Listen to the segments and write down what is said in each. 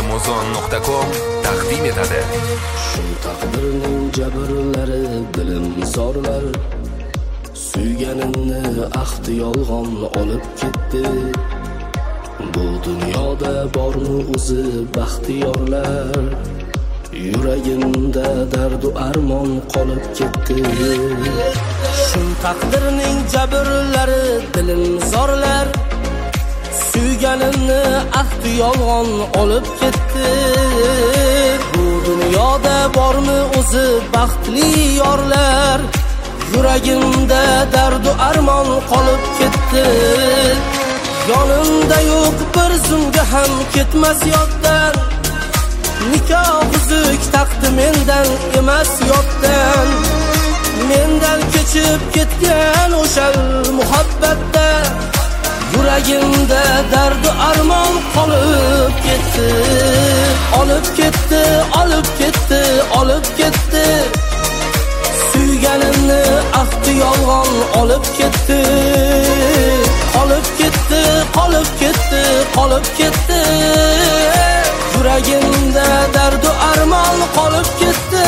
Amazon.com taqdim etadi. Shu taqdirning jabrlari dilim zorlar, suyganimni ahdi yolg'on olib ketdi. Bu dunyoda bormi o'zi baxtiyorlar, yuragimda dardu armon qolib ketdi. Shu taqdirning jabrlari dilim zorlar, suyganimni ahdi yolg'on olib ketdi. Bu dunyoda bormi o'zi baxtli yorlar, yuragimda dardu armon qolib ketdi. Yonimda yo'q bir zumga ham ketmas yoddan, nikoh uzuk taqdi mendan emas yoddan. Mendan kechib ketgan o'sha muhabbatda yuragimda dardu armon qolib ketdi. Olib ketdi, olib ketdi, olib ketdi. Suyganimni ahdi yolg'on olib ketdi. Qolib ketdi, qolib ketdi, qolib ketdi. Yuragimda dardu armon qolib ketdi.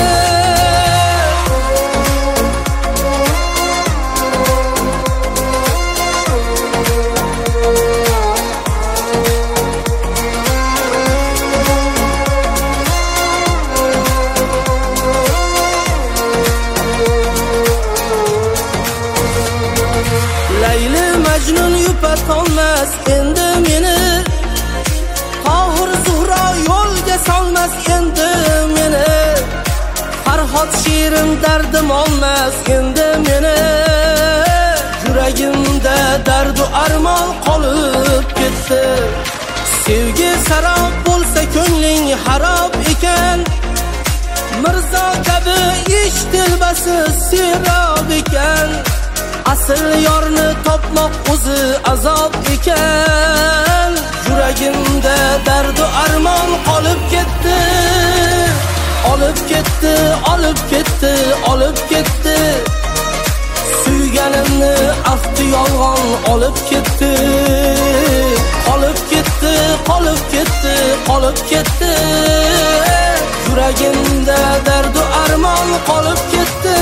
Layli Majnun yupatolmas endi meni, Tohir Zuhro yo'lga solmas endi meni. Farhod Shirin dardim olmas endi meni. Yuragimda dardu armon qolib ketdi. Sevgi sarob bo'lsa ko'ngling harob ekan, Mirzo kabi ish dilbasi serob ekan. Asl yorni topmoq o'zi azob ekan. Yuragimda dardu armon qolib ketdi. Olib ketdi, olib ketdi, olib ketdi. Suyganimni ahdi yolg'on olib ketdi. Qolib ketdi, qolib ketdi, qolib ketdi. Yuragimda dardu armon qolib ketdi.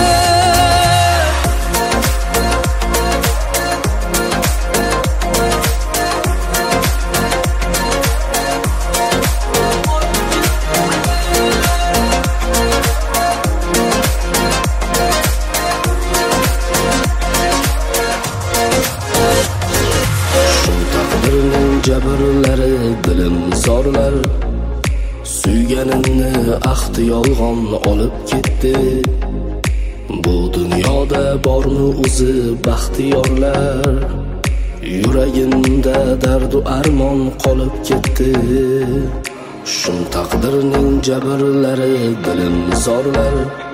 Jabrlari dilim zorlar, suyganimni ahdi yolg'on olib ketdi. Bu dunyoda bormi o'zi baxtiyorlar, yuragimda dardu armon qolib ketdi. Shu taqdirning jabrlari dilim zorlar,